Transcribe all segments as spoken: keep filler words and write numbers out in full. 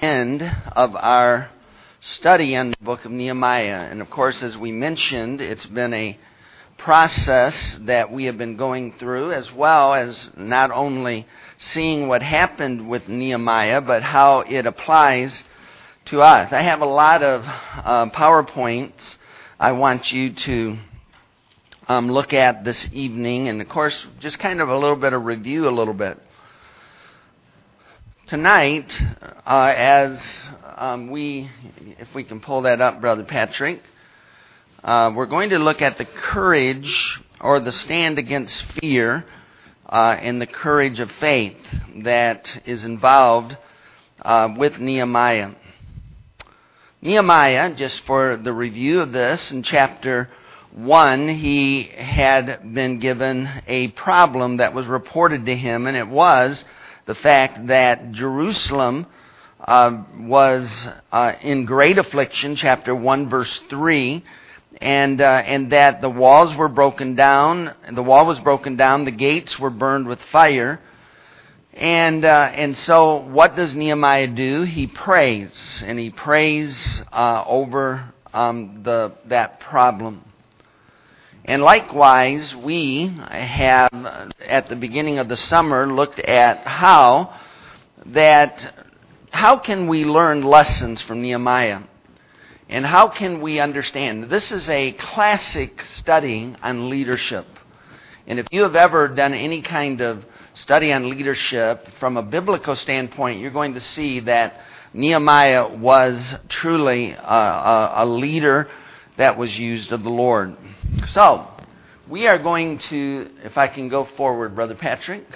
end of our study on the book of Nehemiah. And of course, as we mentioned, it's been a process that we have been going through, as well as not only seeing what happened with Nehemiah, but how it applies to us. I have a lot of uh, PowerPoints I want you to um, look at this evening, and of course, just kind of a little bit of review a little bit. Tonight, uh, as um, we, if we can pull that up, Brother Patrick, uh, we're going to look at the courage or the stand against fear uh, and the courage of faith that is involved uh, with Nehemiah. Nehemiah, just for the review of this, in chapter one, he had been given a problem that was reported to him, and it was the fact that Jerusalem uh, was uh, in great affliction, chapter one, verse three, and uh, and that the walls were broken down, the wall was broken down, the gates were burned with fire. And uh, and so what does Nehemiah do? He prays, and he prays uh, over um, the that problem. And likewise, we have, at the beginning of the summer, looked at how that how can we learn lessons from Nehemiah, and how can we understand? This is a classic study on leadership. And if you have ever done any kind of study on leadership from a biblical standpoint, you're going to see that Nehemiah was truly a, a, a leader that was used of the Lord. So, we are going to, if I can go forward, Brother Patrick,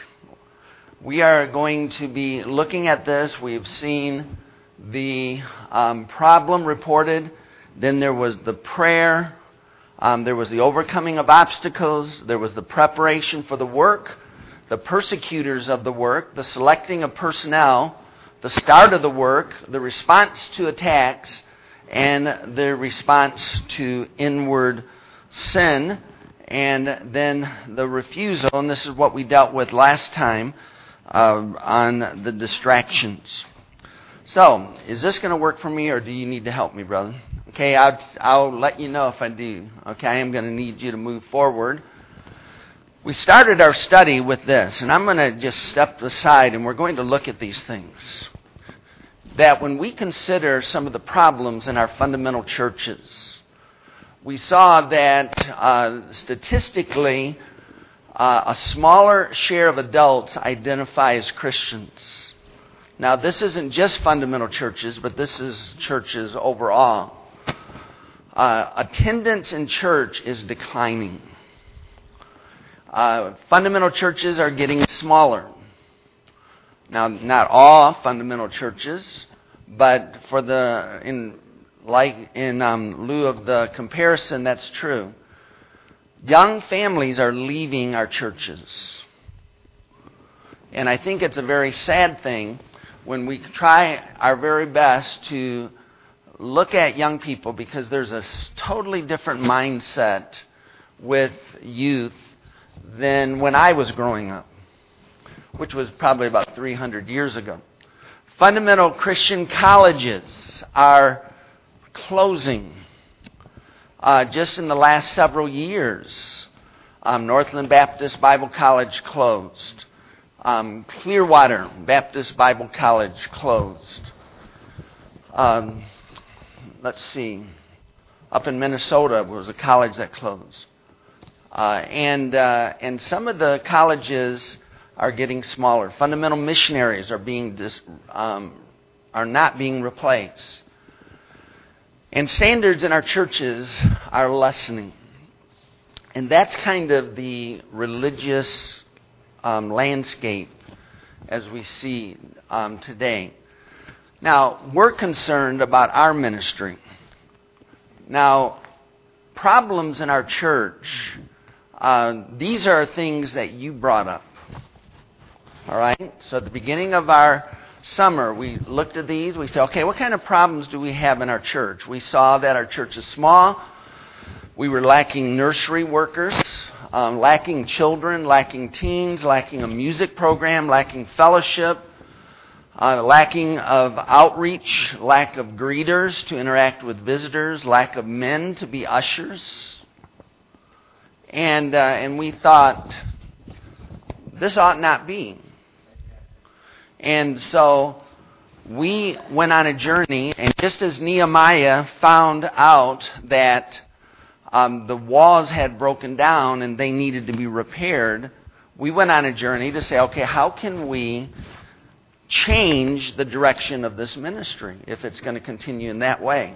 we are going to be looking at this. We've seen the um, problem reported, then there was the prayer, um, there was the overcoming of obstacles, there was the preparation for the work, the persecutors of the work, the selecting of personnel, the start of the work, the response to attacks, and the response to inward sin, and then the refusal, and this is what we dealt with last time uh, on the distractions. So, is this going to work for me, or do you need to help me, brother? Okay, I'll, I'll let you know if I do. Okay, I am going to need you to move forward. We started our study with this, and I'm going to just step aside, and we're going to look at these things. That when we consider some of the problems in our fundamental churches, we saw that uh, statistically, uh, a smaller share of adults identify as Christians. Now, this isn't just fundamental churches, but this is churches overall. Uh, attendance in church is declining. Uh, fundamental churches are getting smaller. Now, not all fundamental churches, but for the in like in um, lieu of the comparison, that's true. Young families are leaving our churches, and I think it's a very sad thing when we try our very best to look at young people, because there's a totally different mindset with youth than when I was growing up, which was probably about three hundred years ago. Fundamental Christian colleges are closing. Uh, just in the last several years, um, Northland Baptist Bible College closed. Um, Clearwater Baptist Bible College closed. Um, let's see. Up in Minnesota was a college that closed. Uh, and uh, and some of the colleges are getting smaller. Fundamental missionaries are being dis, um, are not being replaced, and standards in our churches are lessening. And that's kind of the religious um, landscape as we see um, today. Now, we're concerned about our ministry. Now, problems in our church. Uh, these are things that you brought up. All right? So at the beginning of our summer, we looked at these. We said, okay, what kind of problems do we have in our church? We saw that our church is small. We were lacking nursery workers, um, lacking children, lacking teens, lacking a music program, lacking fellowship. Uh, lacking of outreach, lack of greeters to interact with visitors, lack of men to be ushers. And, uh, and we thought, this ought not be. And so we went on a journey, and just as Nehemiah found out that um, the walls had broken down and they needed to be repaired, we went on a journey to say, okay, how can we change the direction of this ministry if it's going to continue in that way?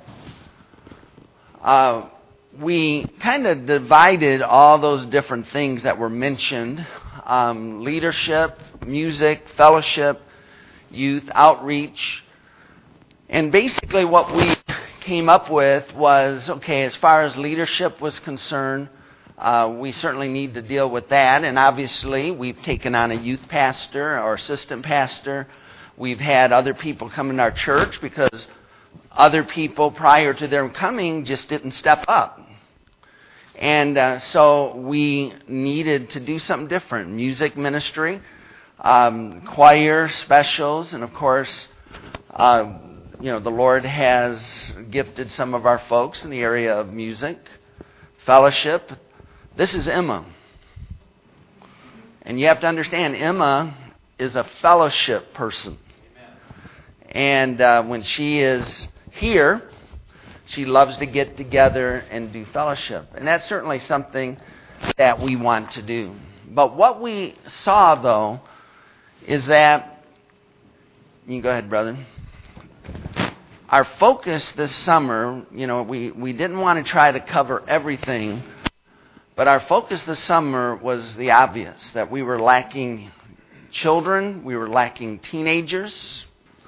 Uh, we kind of divided all those different things that were mentioned, um, leadership, music, fellowship, youth, outreach. And basically what we came up with was, okay, as far as leadership was concerned, uh, we certainly need to deal with that. And obviously we've taken on a youth pastor or assistant pastor. We've had other people come in our church because other people prior to their coming just didn't step up. And uh, so we needed to do something different. Music ministry, um, choir, specials, and of course, uh, you know, the Lord has gifted some of our folks in the area of music, fellowship. This is Emma. And you have to understand, Emma is a fellowship person. And uh, when she is here, she loves to get together and do fellowship. And that's certainly something that we want to do. But what we saw, though, is that, you can go ahead, brother. Our focus this summer, you know, we, we didn't want to try to cover everything, but our focus this summer was the obvious, that we were lacking children, we were lacking teenagers,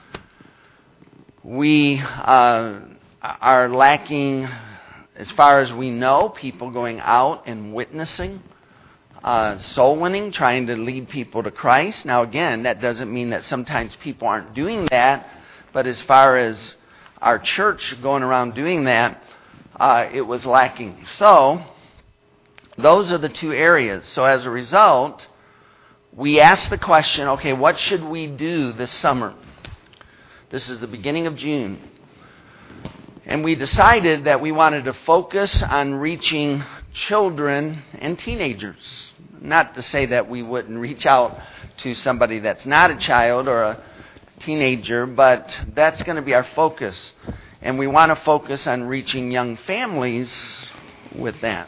we uh, are lacking, as far as we know, people going out and witnessing, uh, soul winning, trying to lead people to Christ. Now again, that doesn't mean that sometimes people aren't doing that, but as far as our church going around doing that, uh, it was lacking. So, those are the two areas. So as a result, we asked the question, okay, what should we do this summer? This is the beginning of June. And we decided that we wanted to focus on reaching children and teenagers. Not to say that we wouldn't reach out to somebody that's not a child or a teenager, but that's going to be our focus. And we want to focus on reaching young families with that.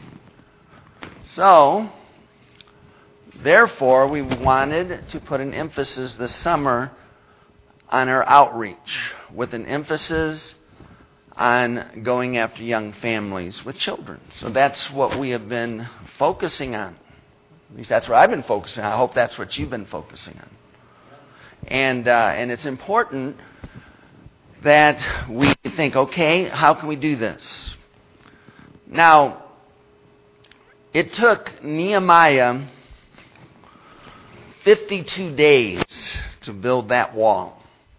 So, therefore, we wanted to put an emphasis this summer on our outreach, with an emphasis on going after young families with children. So that's what we have been focusing on. At least that's what I've been focusing on. I hope that's what you've been focusing on. And uh, and it's important that we think, okay, how can we do this? Now, it took Nehemiah fifty-two days to build that wall.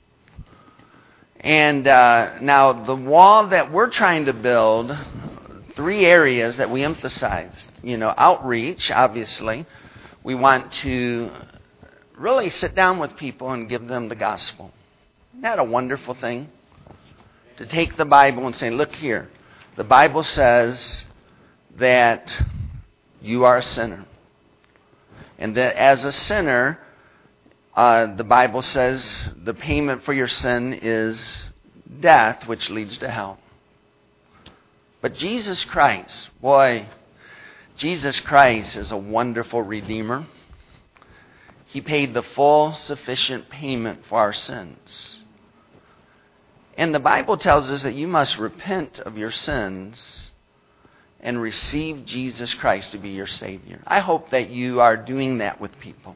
And uh, now the wall that we're trying to build, three areas that we emphasized. You know, outreach, obviously. We want to really sit down with people and give them the gospel. Isn't that a wonderful thing? To take the Bible and say, look here, the Bible says that you are a sinner. And that as a sinner, uh, the Bible says the payment for your sin is death, which leads to hell. But Jesus Christ, boy, Jesus Christ is a wonderful Redeemer. He paid the full, sufficient payment for our sins. And the Bible tells us that you must repent of your sins and receive Jesus Christ to be your Savior. I hope that you are doing that with people.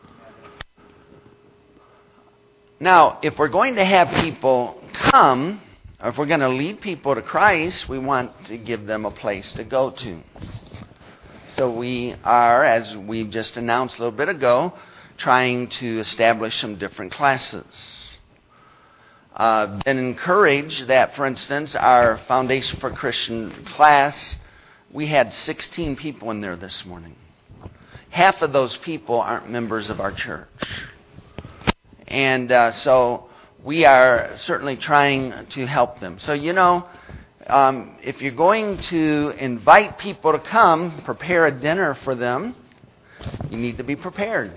Now, if we're going to have people come, or if we're going to lead people to Christ, we want to give them a place to go to. So we are, as we've just announced a little bit ago, trying to establish some different classes. Uh, been encouraged that, for instance, our Foundation for Christian class, we had sixteen people in there this morning. Half of those people aren't members of our church. And uh, so we are certainly trying to help them. So, you know, um, if you're going to invite people to come, prepare a dinner for them, you need to be prepared.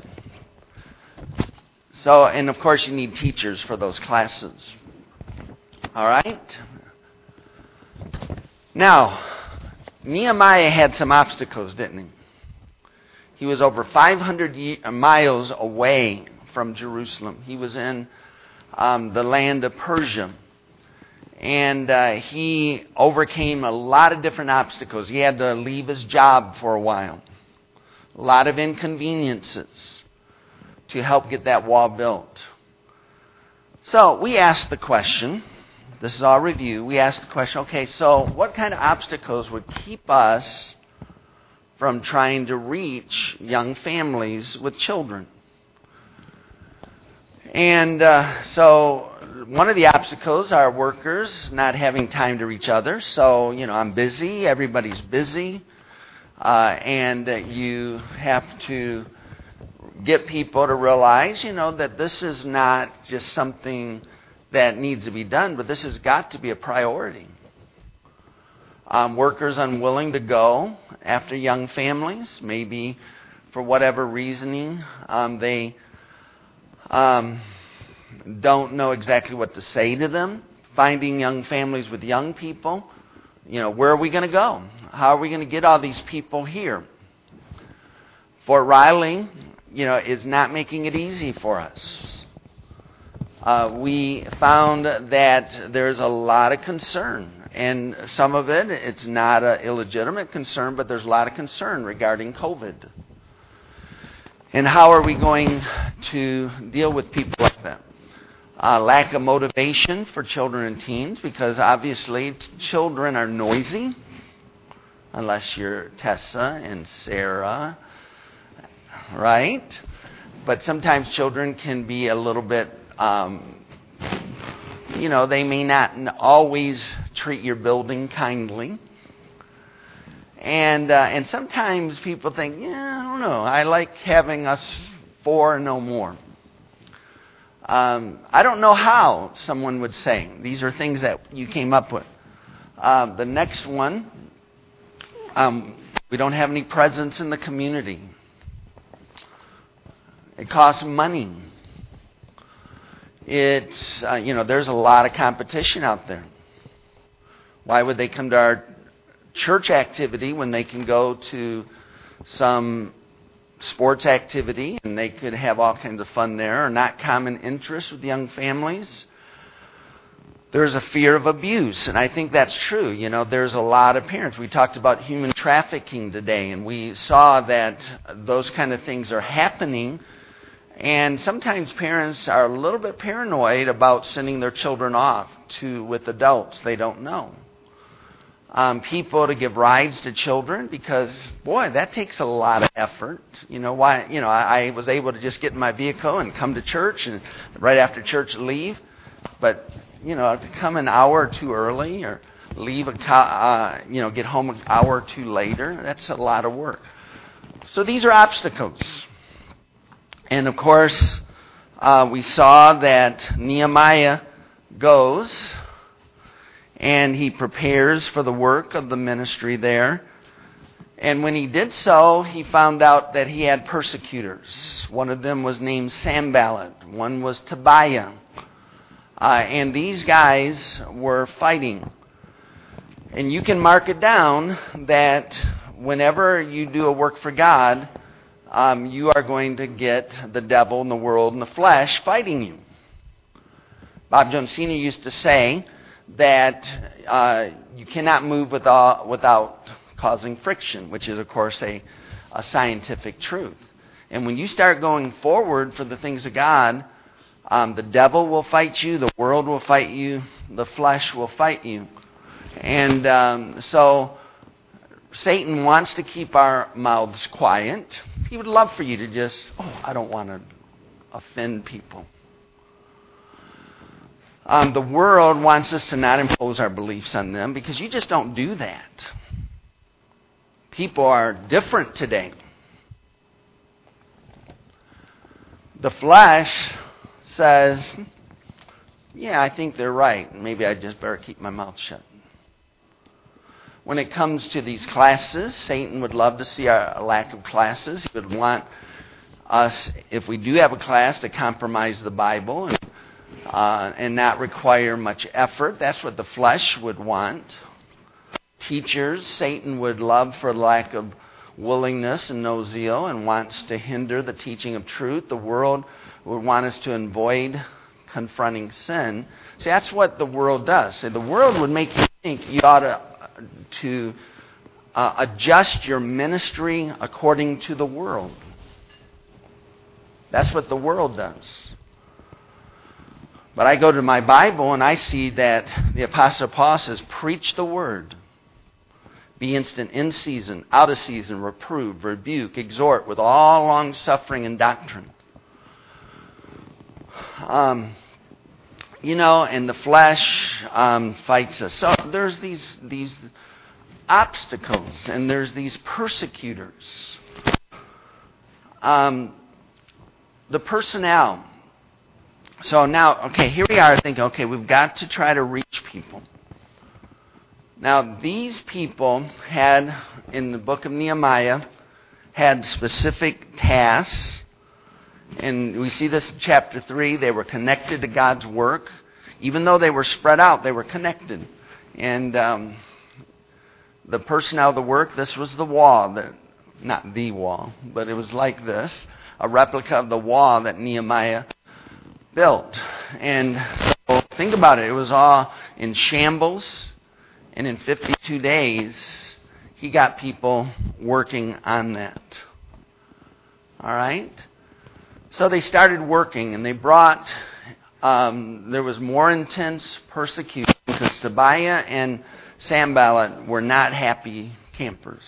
So, and of course you need teachers for those classes. All right? Now, Nehemiah had some obstacles, didn't he? He was over five hundred miles away from Jerusalem. He was in um, the land of Persia. And uh, he overcame a lot of different obstacles. He had to leave his job for a while. A lot of inconveniences to help get that wall built. So we asked the question, this is our review, we asked the question, okay, so what kind of obstacles would keep us from trying to reach young families with children? And uh, so one of the obstacles are workers not having time to reach others. So, you know, I'm busy, everybody's busy, uh, and you have to get people to realize, you know, that this is not just something that needs to be done, but this has got to be a priority. Um, workers unwilling to go after young families, maybe for whatever reasoning, um, they um, don't know exactly what to say to them. Finding young families with young people, you know, where are we going to go? How are we going to get all these people here? Fort Riley, you know, is not making it easy for us. Uh, we found that there's a lot of concern. And some of it, it's not an illegitimate concern, but there's a lot of concern regarding COVID. And how are we going to deal with people like that? Uh, lack of motivation for children and teens, because obviously t- children are noisy, unless you're Tessa and Sarah, right? But sometimes children can be a little bit, um, you know, they may not always treat your building kindly. And uh, and sometimes people think, yeah, I don't know, I like having us four, no more. Um, I don't know how, someone would say. These are things that you came up with. Uh, the next one, um, we don't have any presence in the community. It costs money. It's, uh, you know, there's a lot of competition out there. Why would they come to our church activity when they can go to some sports activity and they could have all kinds of fun there, or not common interest with young families? There's a fear of abuse, and I think that's true. You know, there's a lot of parents. We talked about human trafficking today, and we saw that those kind of things are happening. And sometimes parents are a little bit paranoid about sending their children off to with adults they don't know. Um, people to give rides to children, because boy, that takes a lot of effort. You know why? You know, I, I was able to just get in my vehicle and come to church, and right after church leave. But you know, to come an hour or two early, or leave a uh, you know get home an hour or two later, that's a lot of work. So these are obstacles. And of course, uh, we saw that Nehemiah goes and he prepares for the work of the ministry there. And when he did so, he found out that he had persecutors. One of them was named Sanballat. One was Tobiah. Uh, and these guys were fighting. And you can mark it down that whenever you do a work for God, Um, you are going to get the devil and the world and the flesh fighting you. Bob Jones Senior used to say that uh, you cannot move without, without causing friction, which is, of course, a, a scientific truth. And when you start going forward for the things of God, um, the devil will fight you, the world will fight you, the flesh will fight you. And um, so Satan wants to keep our mouths quiet. He would love for you to just, oh, I don't want to offend people. Um, the world wants us to not impose our beliefs on them, because you just don't do that. People are different today. The flesh says, yeah, I think they're right. Maybe I just better keep my mouth shut. When it comes to these classes, Satan would love to see a lack of classes. He would want us, if we do have a class, to compromise the Bible and, uh, and not require much effort. That's what the flesh would want. Teachers, Satan would love for lack of willingness and no zeal and wants to hinder the teaching of truth. The world would want us to avoid confronting sin. See, that's what the world does. See, the world would make you think you ought to, to uh, adjust your ministry according to the world. That's what the world does. But I go to my Bible and I see that the Apostle Paul says, preach the word. Be instant in season, out of season, reprove, rebuke, exhort with all long suffering and doctrine. Um, you know, and the flesh um, fights us. So there's these these obstacles and there's these persecutors. Um, the personnel. So now, okay, here we are thinking, okay, we've got to try to reach people. Now, these people had, in the book of Nehemiah, had specific tasks. And we see this in chapter three. They were connected to God's work. Even though they were spread out, they were connected. And um, the personnel of the work, this was the wall. That, not the wall, but it was like this. A replica of the wall that Nehemiah built. And so think about it. It was all in shambles. And in fifty-two days, he got people working on that. All right? So they started working, and they brought, um, there was more intense persecution because Tobiah and Sanballat were not happy campers.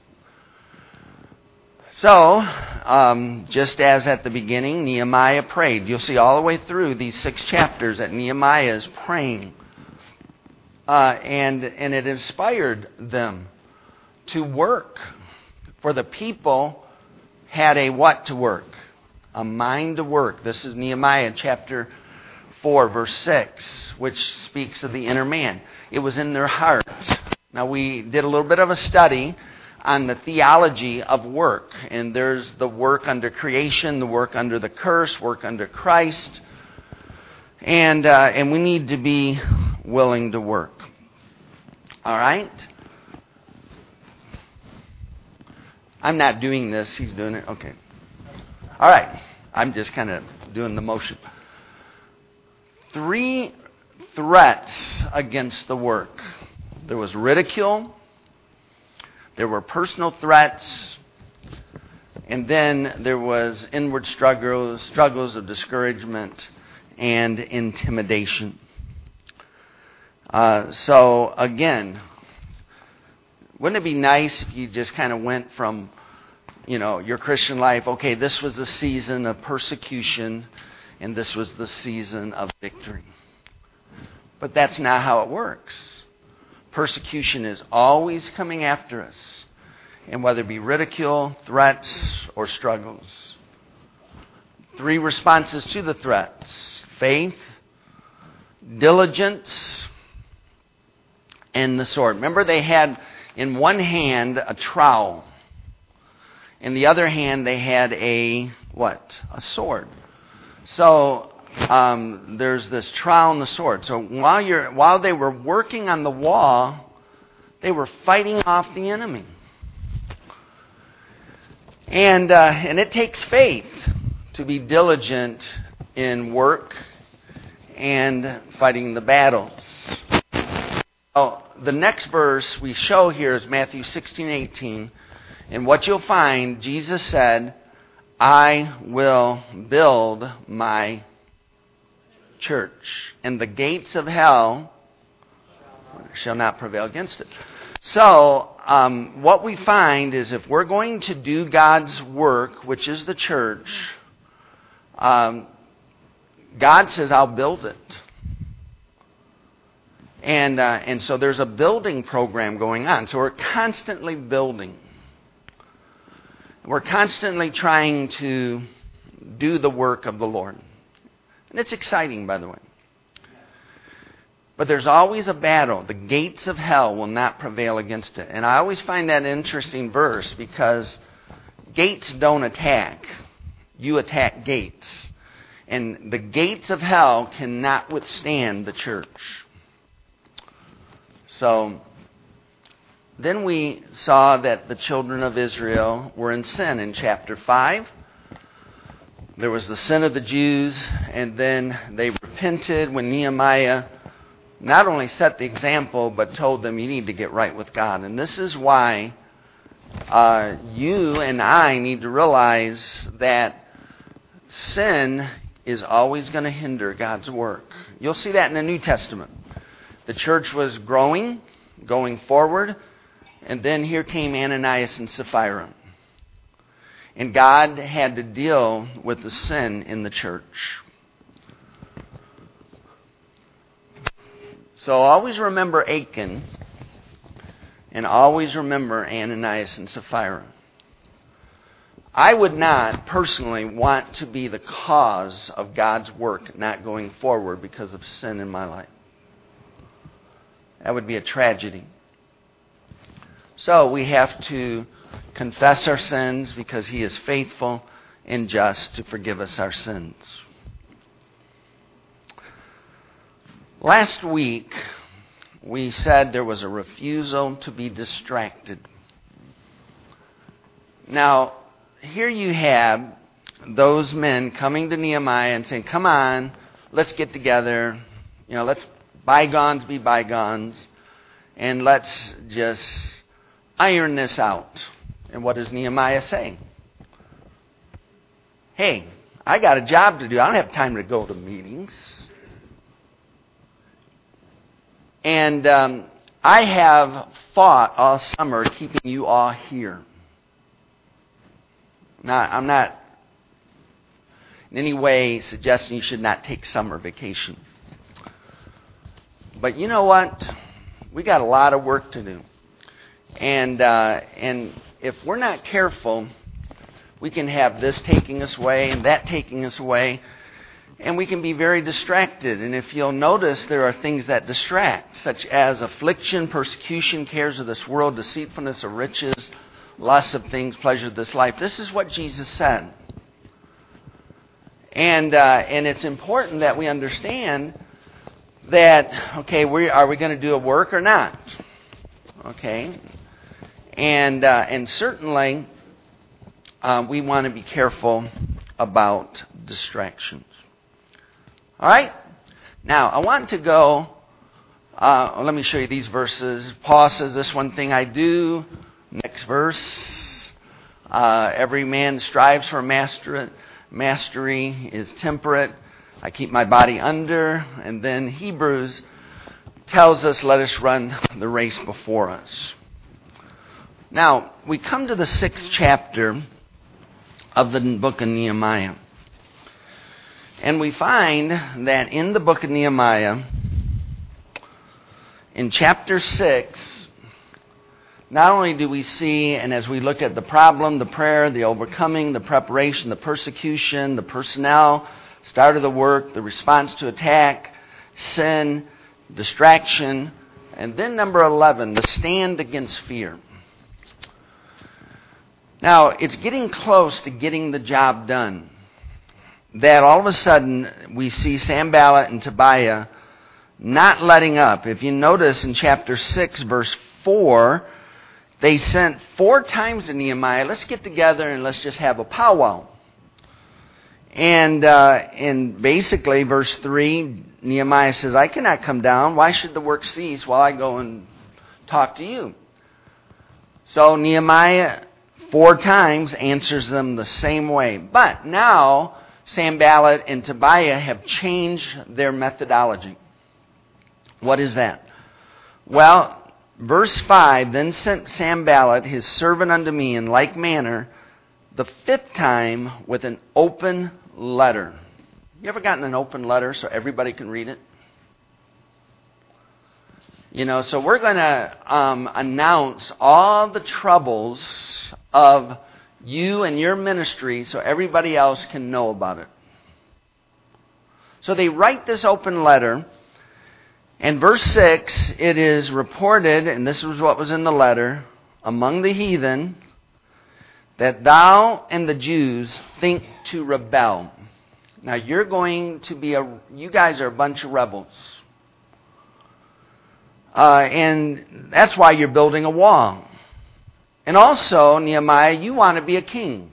So, um, just as at the beginning, Nehemiah prayed. You'll see all the way through these six chapters that Nehemiah is praying. Uh, and, and it inspired them to work. For the people had a what to work? A mind to work. This is Nehemiah chapter four, verse six, which speaks of the inner man. It was in their heart. Now, we did a little bit of a study on the theology of work. And there's the work under creation, the work under the curse, work under Christ. And, uh, and we need to be willing to work. All right? I'm not doing this. He's doing it. Okay. All right. I'm just kind of doing the motion. Three threats against the work. There was ridicule. There were personal threats. And then there was inward struggles, struggles of discouragement and intimidation. Uh, so, again, wouldn't it be nice if you just kind of went from, you know, your Christian life, okay, this was the season of persecution and this was the season of victory. But that's not how it works. Persecution is always coming after us. And whether it be ridicule, threats, or struggles. Three responses to the threats. Faith, diligence, and the sword. Remember, they had in one hand a trowel. In the other hand, they had a, what? A sword. So, um, there's this trowel and the sword. So while you're, while they were working on the wall, they were fighting off the enemy. And, uh, and it takes faith to be diligent in work and fighting the battles. Oh, the next verse we show here is Matthew sixteen eighteen. And what you'll find, Jesus said, I will build my church, and the gates of hell shall not prevail against it. So, um, what we find is if we're going to do God's work, which is the church, um, God says, I'll build it. And uh, and so there's a building program going on. So we're constantly building. We're constantly trying to do the work of the Lord. And it's exciting, by the way. But there's always a battle. The gates of hell will not prevail against it. And I always find that an interesting verse because gates don't attack. You attack gates. And the gates of hell cannot withstand the church. So, then we saw that the children of Israel were in sin in chapter five. There was the sin of the Jews, and then they repented when Nehemiah not only set the example, but told them you need to get right with God. And this is why uh, you and I need to realize that sin is always going to hinder God's work. You'll see that in the New Testament. The church was growing, going forward, and then here came Ananias and Sapphira. And God had to deal with the sin in the church. So always remember Achan, and always remember Ananias and Sapphira. I would not personally want to be the cause of God's work not going forward because of sin in my life. That would be a tragedy. So we have to confess our sins because He is faithful and just to forgive us our sins. Last week, we said there was a refusal to be distracted. Now, here you have those men coming to Nehemiah and saying, come on, let's get together. You know, let's bygones be bygones. And let's just iron this out. And what is Nehemiah saying? Hey, I got a job to do. I don't have time to go to meetings. And um, I have fought all summer keeping you all here. Now, I'm not in any way suggesting you should not take summer vacation. But you know what? We got a lot of work to do. And uh, and if we're not careful, we can have this taking us away and that taking us away. And we can be very distracted. And if you'll notice, there are things that distract, such as affliction, persecution, cares of this world, deceitfulness of riches, lust of things, pleasure of this life. This is what Jesus said. And uh, and it's important that we understand that, okay, we, are we going to do a work or not? Okay. And, uh, and certainly, uh, we want to be careful about distractions. All right? Now, I want to go, uh, let me show you these verses. Paul says, this one thing I do. Next verse. Uh, every man strives for master, mastery, is temperate. I keep my body under. And then Hebrews tells us, let us run the race before us. Now, we come to the sixth chapter of the book of Nehemiah. And we find that in the book of Nehemiah, in chapter six, not only do we see, and as we look at the problem, the prayer, the overcoming, the preparation, the persecution, the personnel, start of the work, the response to attack, sin, distraction, and then number eleven, the stand against fear. Now, it's getting close to getting the job done. That all of a sudden we see Sanballat and Tobiah not letting up. If you notice in chapter six, verse four, they sent four times to Nehemiah, let's get together and let's just have a powwow. And uh, and basically, verse three, Nehemiah says, I cannot come down. Why should the work cease while I go and talk to you? So Nehemiah four times answers them the same way. But now Sanballat and Tobiah have changed their methodology. What is that? Well, verse five, then sent Sanballat his servant unto me in like manner the fifth time with an open letter. You ever gotten an open letter so everybody can read it? You know, so we're going to um, announce all the troubles of you and your ministry so everybody else can know about it. So they write this open letter. And verse six, it is reported, and this was what was in the letter, among the heathen, that thou and the Jews think to rebel. Now you're going to be a, you guys are a bunch of rebels. Uh, and that's why you're building a wall. And also, Nehemiah, you want to be a king.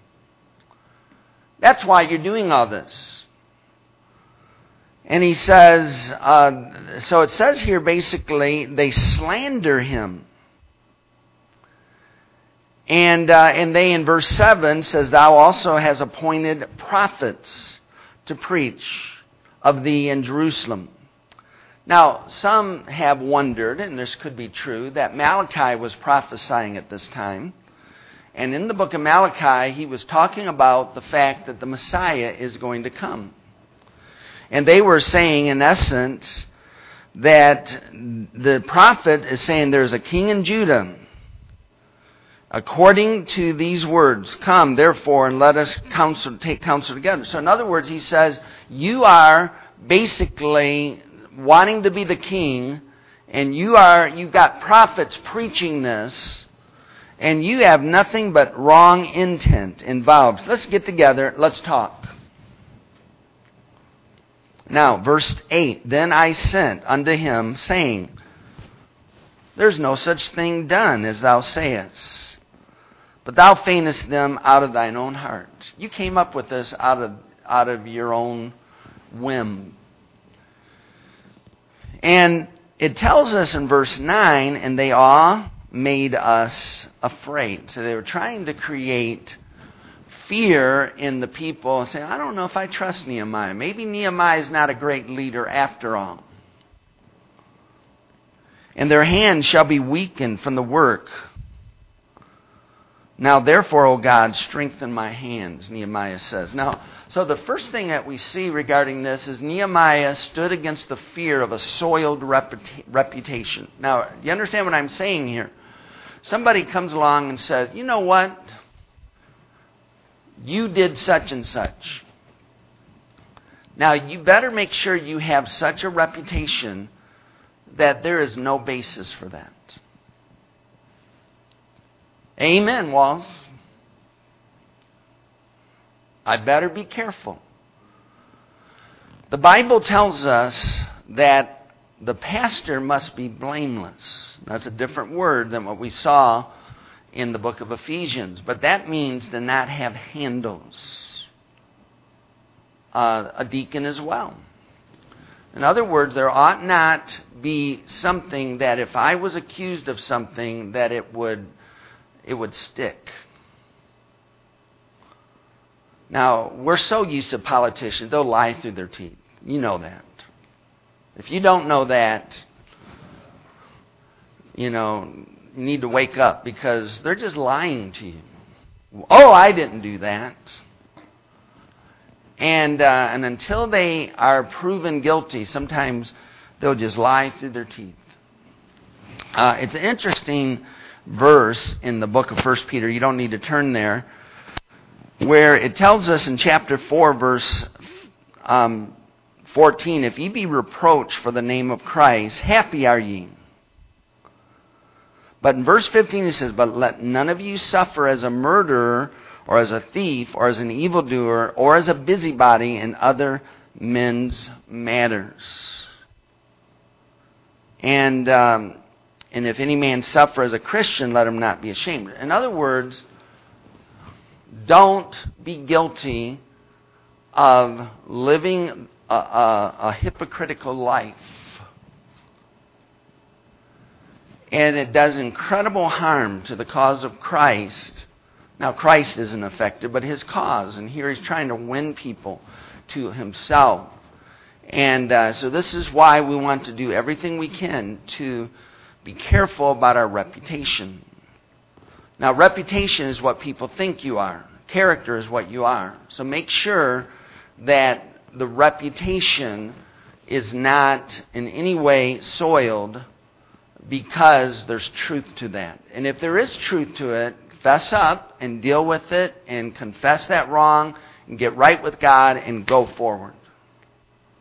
That's why you're doing all this. And he says, uh, so it says here basically, they slander him. And uh, and they in verse seven says, thou also has appointed prophets to preach of thee in Jerusalem. Now, some have wondered, and this could be true, that Malachi was prophesying at this time. And in the book of Malachi, he was talking about the fact that the Messiah is going to come. And they were saying, in essence, that the prophet is saying there's a king in Judah. According to these words, come therefore and let us counsel, take counsel together. So in other words, he says, you are basically wanting to be the king, and you are, you've got prophets preaching this, and you have nothing but wrong intent involved. Let's get together, let's talk. Now, verse eight, then I sent unto him, saying, there's no such thing done as thou sayest, but thou feignest them out of thine own heart. You came up with this out of, out of your own whim. And it tells us in verse nine, and they all made us afraid. So they were trying to create fear in the people and saying, I don't know if I trust Nehemiah. Maybe Nehemiah is not a great leader after all. And their hands shall be weakened from the work. Now therefore, O God, strengthen my hands, Nehemiah says. Now, so the first thing that we see regarding this is Nehemiah stood against the fear of a soiled reputa- reputation. Now, you understand what I'm saying here? Somebody comes along and says, you know what? You did such and such. Now, you better make sure you have such a reputation that there is no basis for that. Amen, Walls. I better be careful. The Bible tells us that the pastor must be blameless. That's a different word than what we saw in the book of Ephesians. But that means to not have handles. Uh, a deacon as well. In other words, there ought not be something that if I was accused of something that it would it would stick. Now, we're so used to politicians, they'll lie through their teeth. You know that. If you don't know that, you know, you need to wake up because they're just lying to you. Oh, I didn't do that. And uh, and until they are proven guilty, sometimes they'll just lie through their teeth. Uh, it's an interesting verse in the book of First Peter. You don't need to turn there. Where it tells us in chapter four, verse um, fourteen, if ye be reproached for the name of Christ, happy are ye. But in verse fifteen it says, but let none of you suffer as a murderer, or as a thief, or as an evildoer, or as a busybody in other men's matters. And um, and if any man suffer as a Christian, let him not be ashamed. In other words, don't be guilty of living a, a, a hypocritical life. And it does incredible harm to the cause of Christ. Now, Christ isn't affected, but his cause. And here he's trying to win people to himself. And uh, so this is why we want to do everything we can to be careful about our reputation. Now, reputation is what people think you are. Character is what you are. So make sure that the reputation is not in any way soiled because there's truth to that. And if there is truth to it, fess up and deal with it and confess that wrong and get right with God and go forward.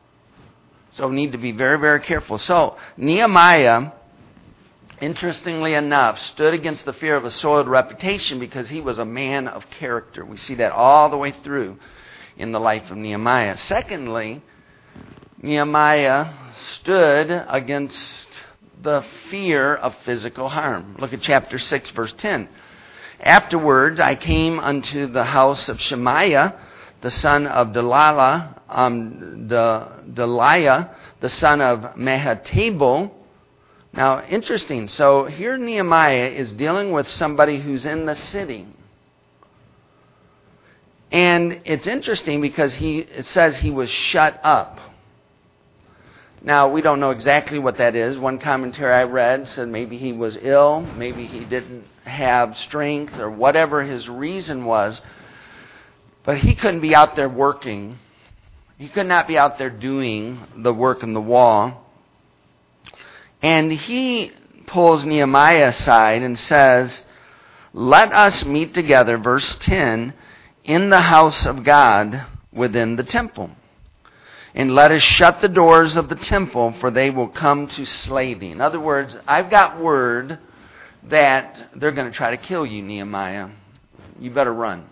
So we need to be very, very careful. So Nehemiah, interestingly enough, stood against the fear of a soiled reputation because he was a man of character. We see that all the way through in the life of Nehemiah. Secondly, Nehemiah stood against the fear of physical harm. Look at chapter six, verse ten. Afterwards, I came unto the house of Shemaiah, the son of Delilah, um, the, Deliah, the son of Mehetabel. Now, interesting. So here Nehemiah is dealing with somebody who's in the city. And it's interesting because he it says he was shut up. Now, we don't know exactly what that is. One commentary I read said maybe he was ill, maybe he didn't have strength, or whatever his reason was. But he couldn't be out there working. He could not be out there doing the work in the wall. And he pulls Nehemiah aside and says, let us meet together, verse ten, in the house of God within the temple. And let us shut the doors of the temple, for they will come to slay thee. In other words, I've got word that they're going to try to kill you, Nehemiah. You better run.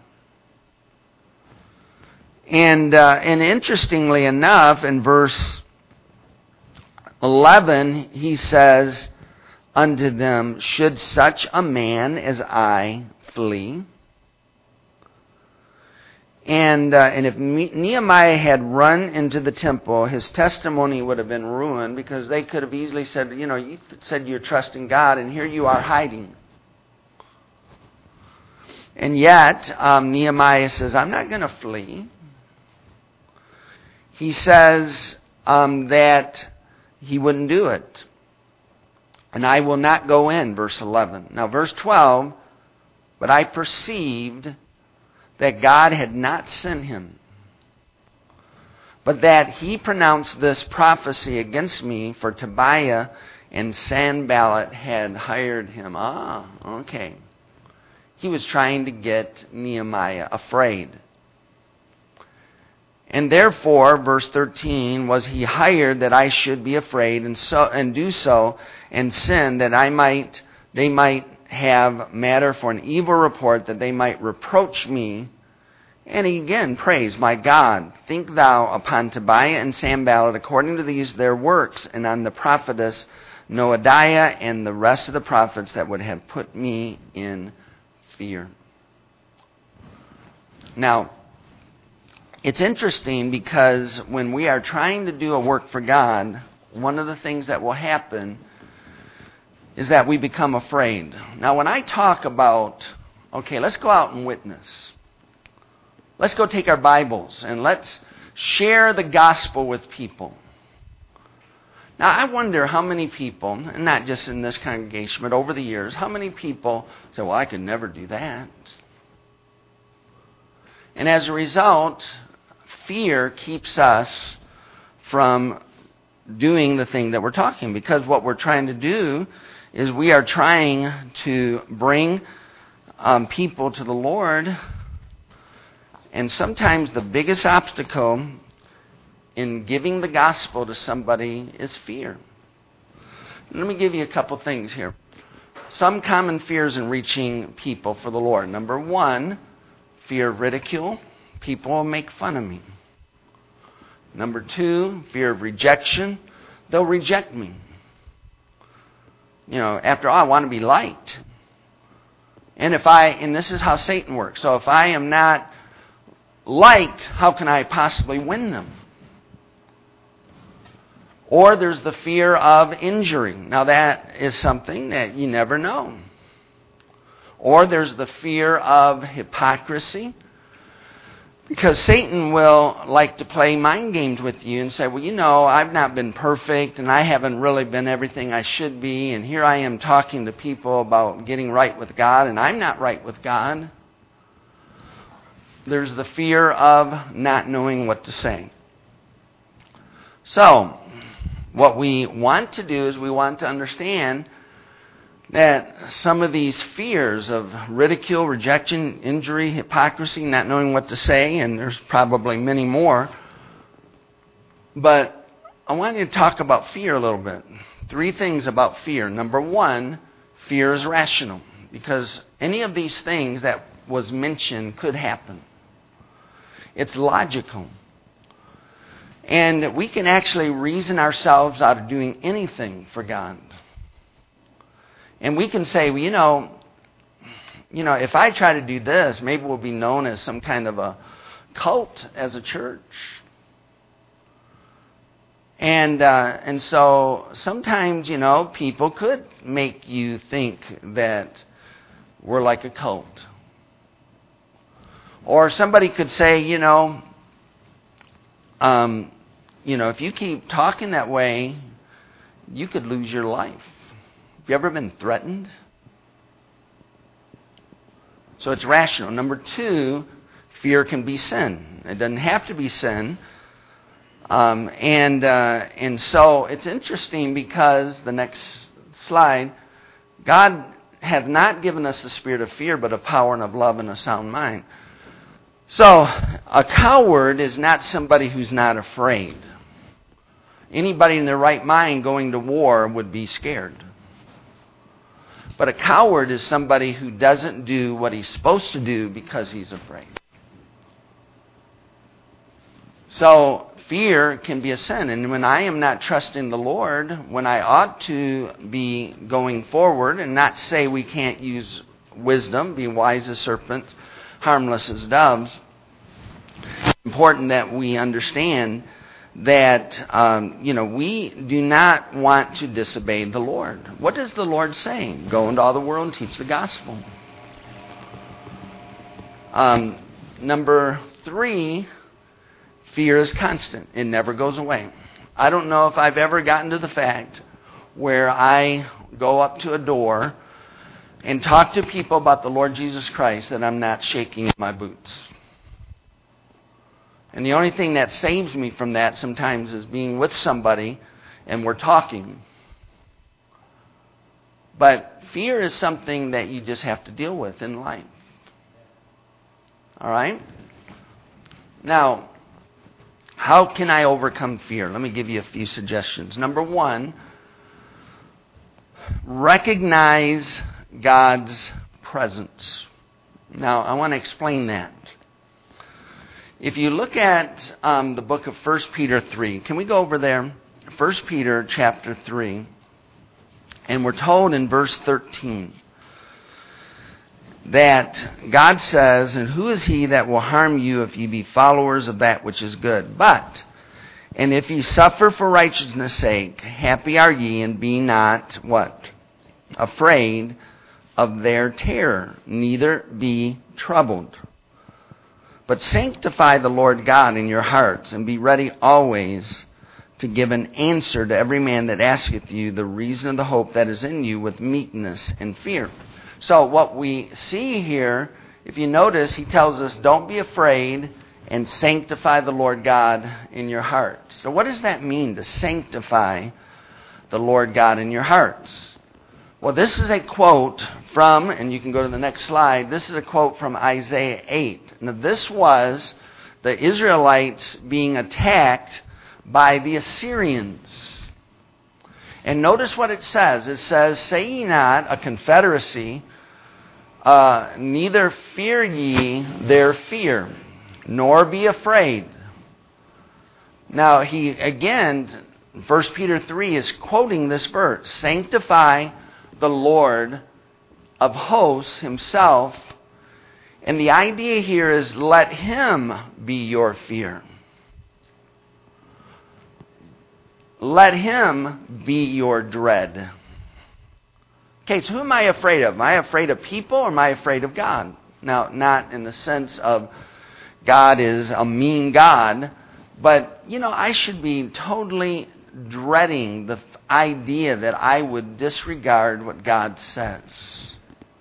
And uh, and interestingly enough, in verse eleven, he says unto them, should such a man as I flee? And uh, and if Nehemiah had run into the temple, his testimony would have been ruined, because they could have easily said, you know, you said you're trusting God, and here you are hiding. And yet, um, Nehemiah says, I'm not going to flee. He says um, that he wouldn't do it. And I will not go in, verse eleven. Now, verse twelve, but I perceived that God had not sent him, but that he pronounced this prophecy against me, for Tobiah and Sanballat had hired him. Ah, okay. He was trying to get Nehemiah afraid. And therefore, verse thirteen, was he hired that I should be afraid and so and do so and sin, that I might they might have matter for an evil report, that they might reproach me. And he again prays, my God, think thou upon Tobiah and Sanballat according to these their works, and on the prophetess Noadiah and the rest of the prophets that would have put me in fear. Now, it's interesting because when we are trying to do a work for God, one of the things that will happen is that we become afraid. Now, when I talk about, okay, let's go out and witness. Let's go take our Bibles and let's share the gospel with people. Now, I wonder how many people, and not just in this congregation, but over the years, how many people say, well, I could never do that. And as a result, fear keeps us from doing the thing that we're talking, because what we're trying to do is we are trying to bring um, people to the Lord. And sometimes the biggest obstacle in giving the gospel to somebody is fear. Let me give you a couple things here. Some common fears in reaching people for the Lord. Number one, fear of ridicule. People will make fun of me. Number two, fear of rejection. They'll reject me. You know, after all, I want to be liked. And if I, and this is how Satan works. So if I am not liked, how can I possibly win them? Or there's the fear of injury. Now that is something that you never know. Or there's the fear of hypocrisy. Because Satan will like to play mind games with you and say, well, you know, I've not been perfect and I haven't really been everything I should be. And here I am talking to people about getting right with God, and I'm not right with God. There's the fear of not knowing what to say. So, what we want to do is we want to understand that some of these fears of ridicule, rejection, injury, hypocrisy, not knowing what to say, and there's probably many more, but I want you to talk about fear a little bit. Three things about fear. Number one, fear is rational, because any of these things that was mentioned could happen. It's logical. And we can actually reason ourselves out of doing anything for God. And we can say, well, you know, you know, if I try to do this, maybe we'll be known as some kind of a cult as a church. And uh, and so sometimes, you know, people could make you think that we're like a cult. Or somebody could say, you know, um, you know, if you keep talking that way, you could lose your life. Have you ever been threatened? So it's rational. Number two, fear can be sin. It doesn't have to be sin. Um, and uh, and so it's interesting because the next slide, God hath not given us the spirit of fear, but of power and of love and a sound mind. So a coward is not somebody who's not afraid. Anybody in their right mind going to war would be scared. But a coward is somebody who doesn't do what he's supposed to do because he's afraid. So fear can be a sin. And when I am not trusting the Lord, when I ought to be going forward and not say we can't use wisdom, be wise as serpents, harmless as doves, it's important that we understand that, um, you know, we do not want to disobey the Lord. What does the Lord say? Go into all the world and teach the gospel. Um, number three, fear is constant. It never goes away. I don't know if I've ever gotten to the fact where I go up to a door and talk to people about the Lord Jesus Christ that I'm not shaking in my boots. And the only thing that saves me from that sometimes is being with somebody and we're talking. But fear is something that you just have to deal with in life. All right? Now, how can I overcome fear? Let me give you a few suggestions. Number one, recognize God's presence. Now, I want to explain that. If you look at um, the book of First Peter three, can we go over there? First Peter chapter three, and we're told in verse thirteen that God says, "And who is he that will harm you if ye be followers of that which is good? But, and if ye suffer for righteousness' sake, happy are ye, and be not," what? "Afraid of their terror, neither be troubled. But sanctify the Lord God in your hearts, and be ready always to give an answer to every man that asketh you the reason of the hope that is in you with meekness and fear." So what we see here, if you notice, he tells us, don't be afraid and sanctify the Lord God in your heart. So what does that mean, to sanctify the Lord God in your hearts? Well, this is a quote from, and you can go to the next slide, this is a quote from Isaiah eight. Now this was the Israelites being attacked by the Assyrians. And notice what it says. It says, "Say ye not, a confederacy, uh, neither fear ye their fear, nor be afraid." Now he, again, First Peter three is quoting this verse. Sanctify the Lord of hosts himself. And the idea here is let him be your fear. Let him be your dread. Okay, so who am I afraid of? Am I afraid of people or am I afraid of God? Now, not in the sense of God is a mean God, but, you know, I should be totally dreading the idea that I would disregard what God says.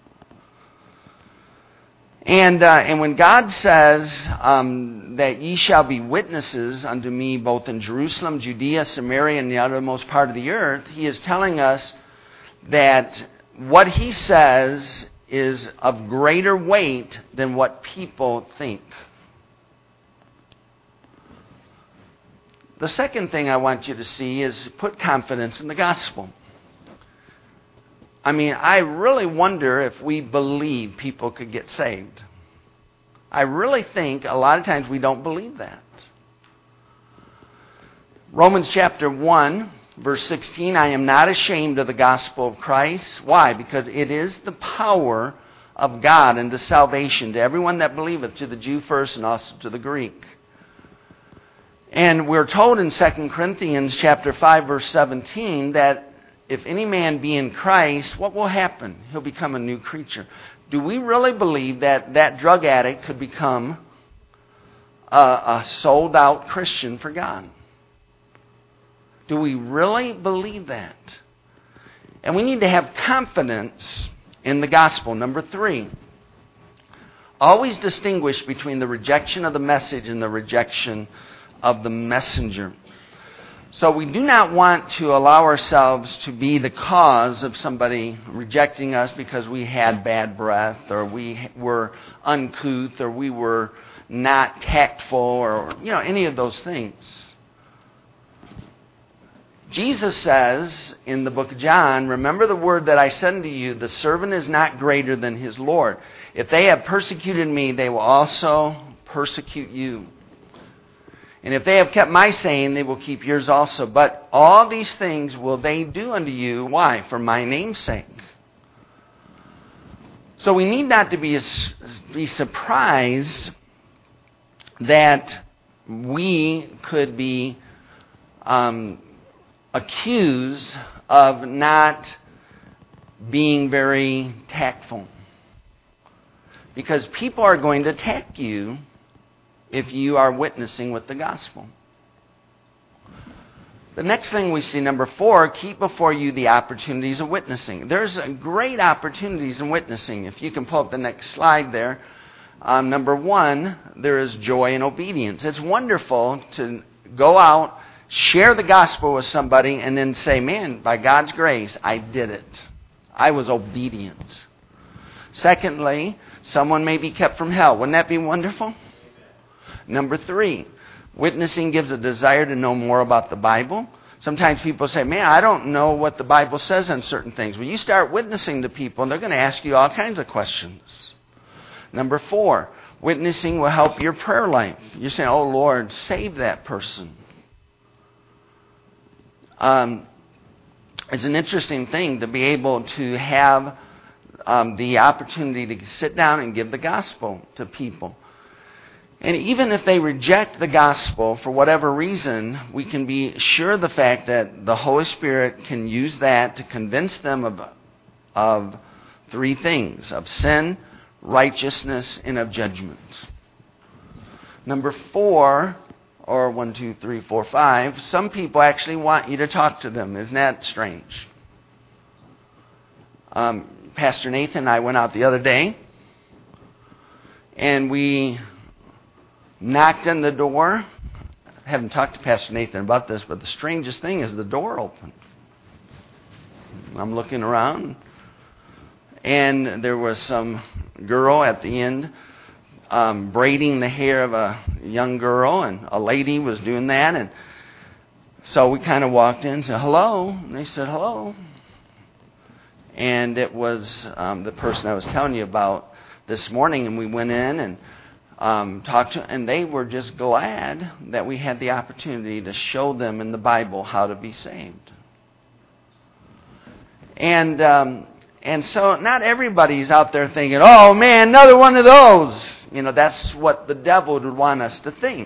And uh, and when God says um, that ye shall be witnesses unto me both in Jerusalem, Judea, Samaria, and the uttermost part of the earth, he is telling us that what he says is of greater weight than what people think. The second thing I want you to see is put confidence in the gospel. I mean, I really wonder if we believe people could get saved. I really think a lot of times we don't believe that. Romans chapter one, verse sixteen, I am not ashamed of the gospel of Christ. Why? Because it is the power of God unto salvation to everyone that believeth, to the Jew first and also to the Greek. And we're told in Second Corinthians chapter five, verse seventeen, that if any man be in Christ, what will happen? He'll become a new creature. Do we really believe that that drug addict could become a, a sold-out Christian for God? Do we really believe that? And we need to have confidence in the gospel. Number three, always distinguish between the rejection of the message and the rejection of the messenger. So we do not want to allow ourselves to be the cause of somebody rejecting us because we had bad breath, or we were uncouth, or we were not tactful, or you know any of those things. Jesus says in the book of John, remember the word that I said unto you, the servant is not greater than his Lord. If they have persecuted me, they will also persecute you. And if they have kept my saying, they will keep yours also. But all these things will they do unto you. Why? For my name's sake. So we need not to be, be surprised that we could be um, accused of not being very tactful. Because people are going to attack you if you are witnessing with the gospel. The next thing we see, number four, keep before you the opportunities of witnessing. There's great opportunities in witnessing. If you can pull up the next slide there. Um, number one, there is joy and obedience. It's wonderful to go out, share the gospel with somebody, and then say, man, by God's grace, I did it. I was obedient. Secondly, someone may be kept from hell. Wouldn't that be wonderful? Number three, witnessing gives a desire to know more about the Bible. Sometimes people say, man, I don't know what the Bible says on certain things. Well, you start witnessing to people, and they're going to ask you all kinds of questions. Number four, witnessing will help your prayer life. You're saying, oh, Lord, save that person. Um, it's an interesting thing to be able to have um, the opportunity to sit down and give the gospel to people. And even if they reject the gospel for whatever reason, we can be sure of the fact that the Holy Spirit can use that to convince them of, of three things: of sin, righteousness, and of judgment. Number four, or one, two, three, four, five, some people actually want you to talk to them. Isn't that strange? Um, Pastor Nathan and I went out the other day, and we knocked on the door. I haven't talked to Pastor Nathan about this, but the strangest thing is the door opened. I'm looking around, and there was some girl at the end um, braiding the hair of a young girl, and a lady was doing that. And so we kind of walked in and said, hello. And they said, hello. And it was um, the person I was telling you about this morning, and we went in and Um, talked to, and they were just glad that we had the opportunity to show them in the Bible how to be saved. And um, and so not everybody's out there thinking, oh man, another one of those. You know, that's what the devil would want us to think.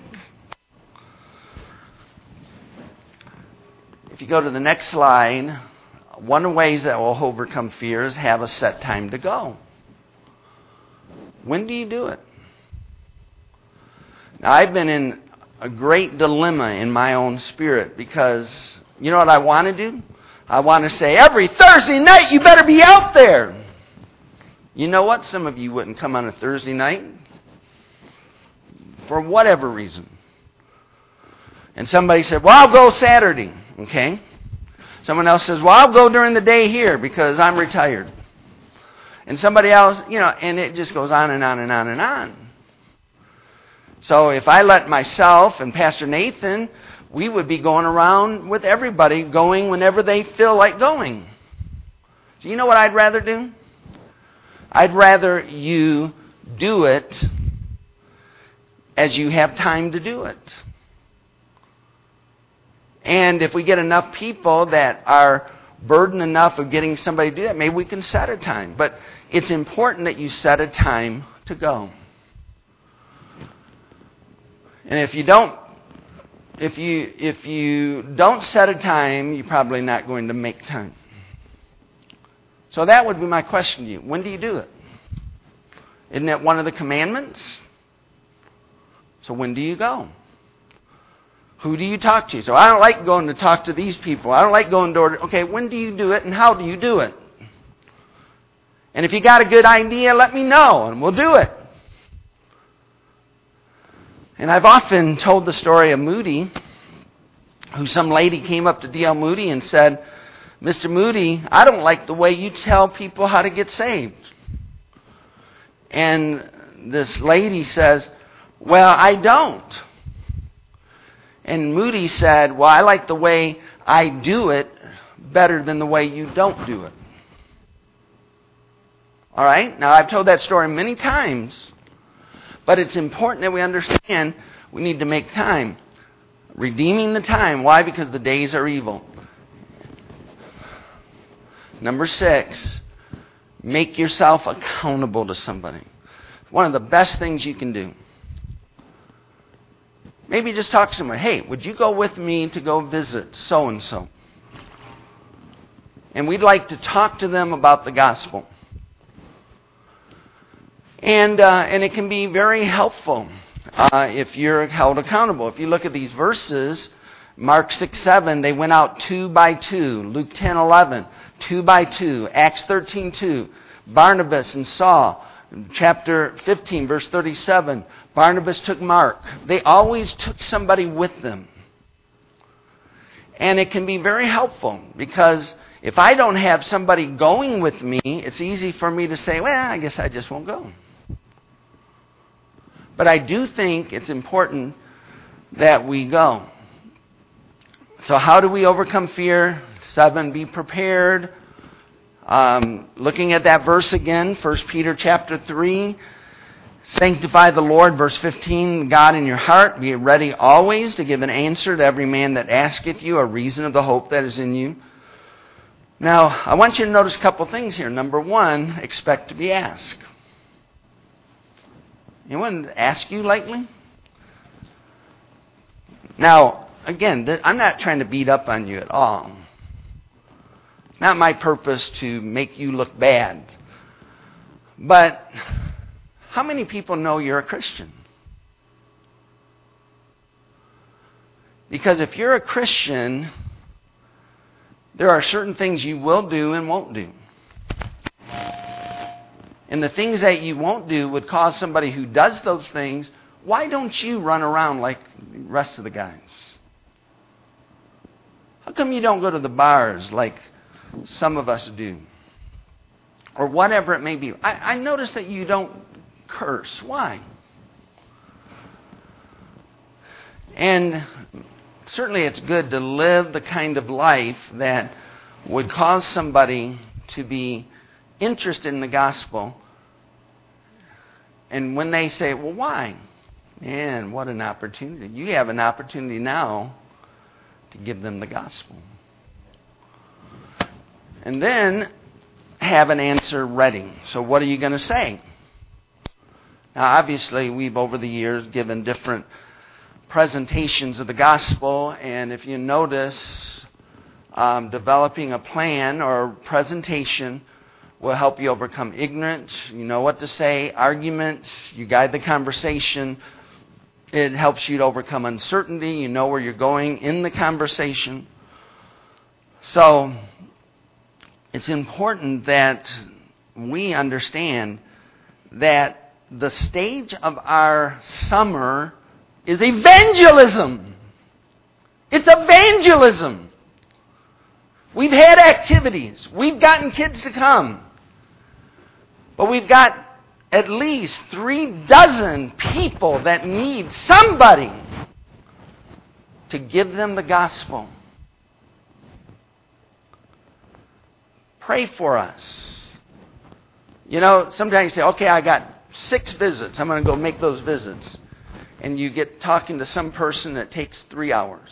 If you go to the next slide, one of the ways that will overcome fear is have a set time to go. When do you do it? Now, I've been in a great dilemma in my own spirit because, you know what I want to do? I want to say, every Thursday night you better be out there. You know what? Some of you wouldn't come on a Thursday night for whatever reason. And somebody said, well, I'll go Saturday. Okay? Someone else says, well, I'll go during the day here because I'm retired. And somebody else, you know, and it just goes on and on and on and on. So if I let myself and Pastor Nathan we would be going around with everybody, going whenever they feel like going. So you know what I'd rather do? I'd rather you do it as you have time to do it. And if we get enough people that are burdened enough of getting somebody to do that, maybe we can set a time. But it's important that you set a time to go. And if you don't, if you if you don't set a time, you're probably not going to make time. So that would be my question to you. When do you do it? Isn't that one of the commandments? So when do you go? Who do you talk to? So I don't like going to talk to these people. I don't like going door to... Okay, when do you do it and how do you do it? And if you got a good idea, let me know and we'll do it. And I've often told the story of Moody, who some lady came up to D L Moody and said, Mister Moody, I don't like the way you tell people how to get saved. And this lady says, well, I don't. And Moody said, well, I like the way I do it better than the way you don't do it. All right? Now, I've told that story many times, but it's important that we understand we need to make time. Redeeming the time. Why? Because the days are evil. Number six, make yourself accountable to somebody. One of the best things you can do. Maybe just talk to someone. Hey, would you go with me to go visit so-and-so? And we'd like to talk to them about the gospel. And uh, and it can be very helpful uh, if you're held accountable. If you look at these verses, Mark six seven, they went out two by two. Luke ten eleven, two by two. Acts thirteen two, Barnabas and Saul. Chapter fifteen, verse thirty-seven, Barnabas took Mark. They always took somebody with them. And it can be very helpful because if I don't have somebody going with me, it's easy for me to say, well, I guess I just won't go. But I do think it's important that we go. So how do we overcome fear? Seven, be prepared. Um, looking at that verse again, First Peter chapter three, sanctify the Lord, verse fifteen, God in your heart, be ready always to give an answer to every man that asketh you a reason of the hope that is in you. Now, I want you to notice a couple things here. Number one, expect to be asked. Anyone ask you lately? Now, again, I'm not trying to beat up on you at all. It's not my purpose to make you look bad. But how many people know you're a Christian? Because if you're a Christian, there are certain things you will do and won't do. And the things that you won't do would cause somebody who does those things, why don't you run around like the rest of the guys? How come you don't go to the bars like some of us do? Or whatever it may be. I, I notice that you don't curse. Why? And certainly it's good to live the kind of life that would cause somebody to be interested in the gospel. And when they say, well, why? Man, what an opportunity. You have an opportunity now to give them the gospel. And then have an answer ready. So what are you going to say? Now, obviously, we've over the years given different presentations of the gospel. And if you notice, um, developing a plan or presentation will help you overcome ignorance. You know what to say, arguments. You guide the conversation. It helps you to overcome uncertainty. You know where you're going in the conversation. So it's important that we understand that the stage of our summer is evangelism. It's evangelism. We've had activities. We've gotten kids to come. But we've got at least three dozen people that need somebody to give them the gospel. Pray for us. You know, sometimes you say, okay, I got six visits. I'm going to go make those visits. And you get talking to some person that takes three hours.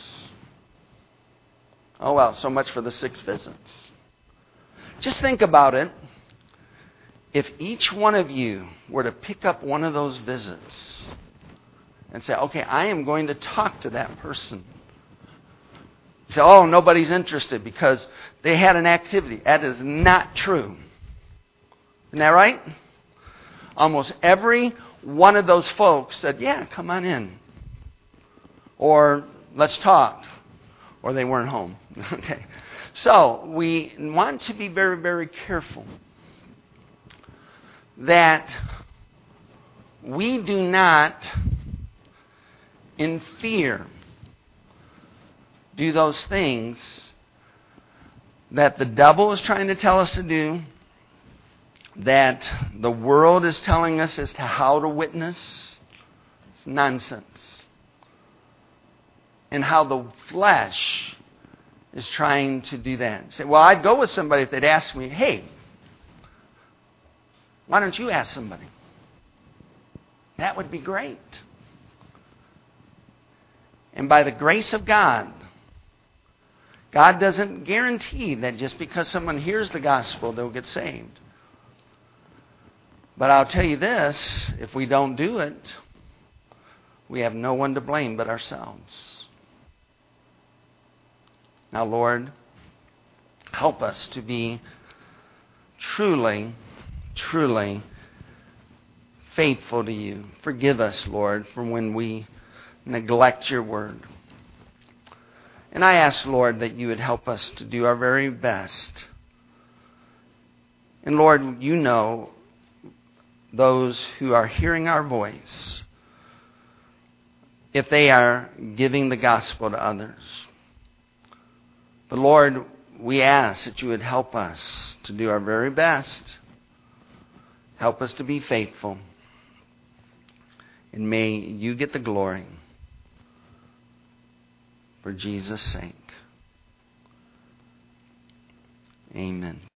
Oh, well, so much for the six visits. Just think about it. If each one of you were to pick up one of those visits and say, okay, I am going to talk to that person. You say, oh, nobody's interested because they had an activity. That is not true. Isn't that right? Almost every one of those folks said, yeah, come on in. Or let's talk. Or they weren't home. Okay. So we want to be very, very careful that we do not, in fear, do those things that the devil is trying to tell us to do, that the world is telling us as to how to witness. It's nonsense. And how the flesh is trying to do that. Say, well, I'd go with somebody if they'd ask me, hey, why don't you ask somebody? That would be great. And by the grace of God, God doesn't guarantee that just because someone hears the gospel, they'll get saved. But I'll tell you this, if we don't do it, we have no one to blame but ourselves. Now, Lord, help us to be truly, truly faithful to you. Forgive us, Lord, for when we neglect your word. And I ask, Lord, that you would help us to do our very best. And Lord, you know those who are hearing our voice, if they are giving the gospel to others. But Lord, we ask that you would help us to do our very best. Help us to be faithful. And may you get the glory for Jesus' sake. Amen.